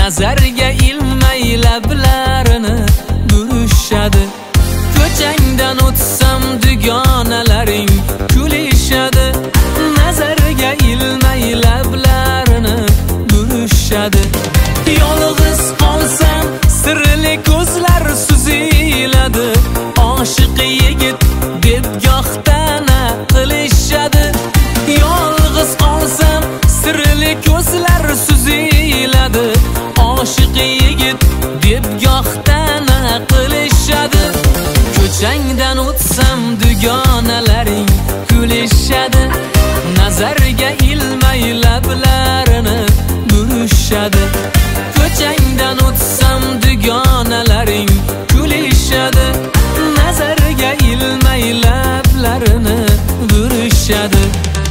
nazarga ilmay lablarini burishadi. Ko'changdan o'tsam dugonalaring kulishadi. Nazarga ilmay lablarini burishadi. Yolg'iz qolsam sirli ko'zlar suziladi. Oshiq yigit deb gohtana qilishadi. Yolg'iz qolsam sirli ko'zlar suziladi. Oshiq yigit deb gohtana qilishadi. Ko'changdan o'tsam dugonalaring kulishadi. Nazarga ilmay lablarini burishadi. Ko'changdan o'tsam dugonalaring kulishadi. Nazarga ilmay lablarini burishadi.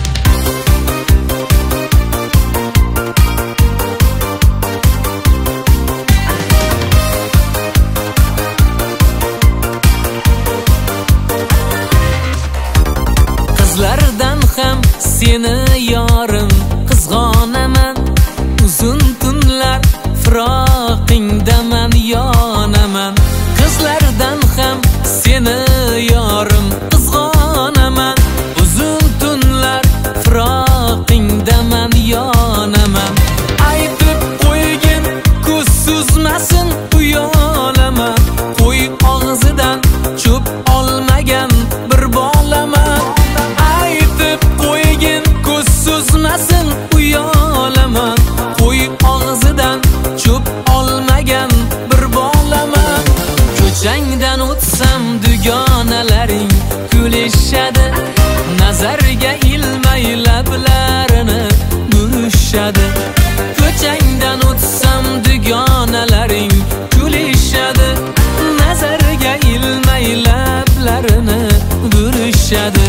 Qizlardan ham seni yorim qizg'onaman. Uzun tunlar firoqingdaman yonaman. Qizlardan ham seni yorim qizg'onaman. Uzun tunlar firoqingdaman yonaman. Aytib qo'ygin ko'z suzmasin uyalaman. Qo'y og'zidan cho'p olmagan bir bolaman. Aytib qo'ygin ko'z suzmasin uyalaman. Qo'y og'zidan cho'p olmagan bir bolaman. Ko'changdan o'tsam dugonalaring kulishadi. Nazarga ilmay lablarini burishadi. Ko'changdan o'tsam dugonalaring kulishadi. Nazarga ilmay lablarini burishadi.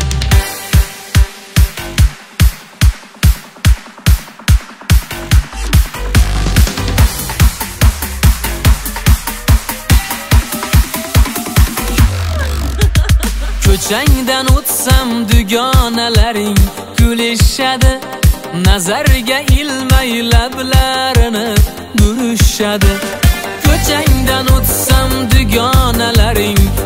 Ko'changdan o'tsam dugonalaring kulishadi. Nazarga ilmay lablarini burishadi. Ko'changdan o'tsam dugonalaring